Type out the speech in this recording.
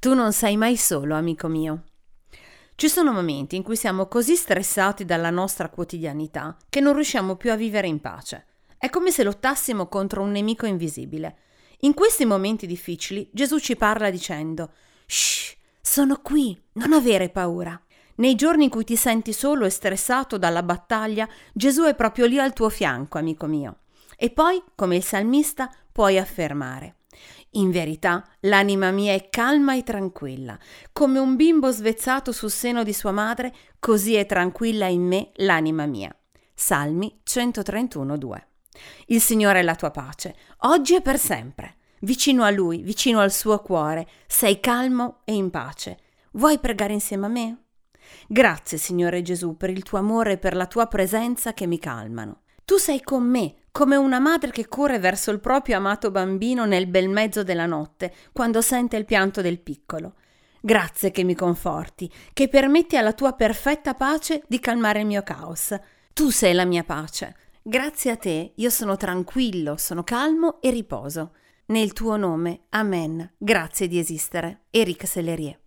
Tu non sei mai solo, amico mio. Ci sono momenti in cui siamo così stressati dalla nostra quotidianità che non riusciamo più a vivere in pace. È come se lottassimo contro un nemico invisibile. In questi momenti difficili Gesù ci parla dicendo: «Shh, sono qui, non avere paura». Nei giorni in cui ti senti solo e stressato dalla battaglia, Gesù è proprio lì al tuo fianco, amico mio. E poi, come il salmista, puoi affermare: «In verità, l'anima mia è calma e tranquilla. Come un bimbo svezzato sul seno di sua madre, così è tranquilla in me l'anima mia». Salmi 131,2. Il Signore è la tua pace, oggi e per sempre. Vicino a Lui, vicino al suo cuore, sei calmo e in pace. Vuoi pregare insieme a me? Grazie, Signore Gesù, per il tuo amore e per la tua presenza che mi calmano. Tu sei con me, come una madre che corre verso il proprio amato bambino nel bel mezzo della notte, quando sente il pianto del piccolo. Grazie che mi conforti, che permetti alla tua perfetta pace di calmare il mio caos. Tu sei la mia pace. Grazie a te io sono tranquillo, sono calmo e riposo. Nel tuo nome, amen. Grazie di esistere. Eric Sellerie.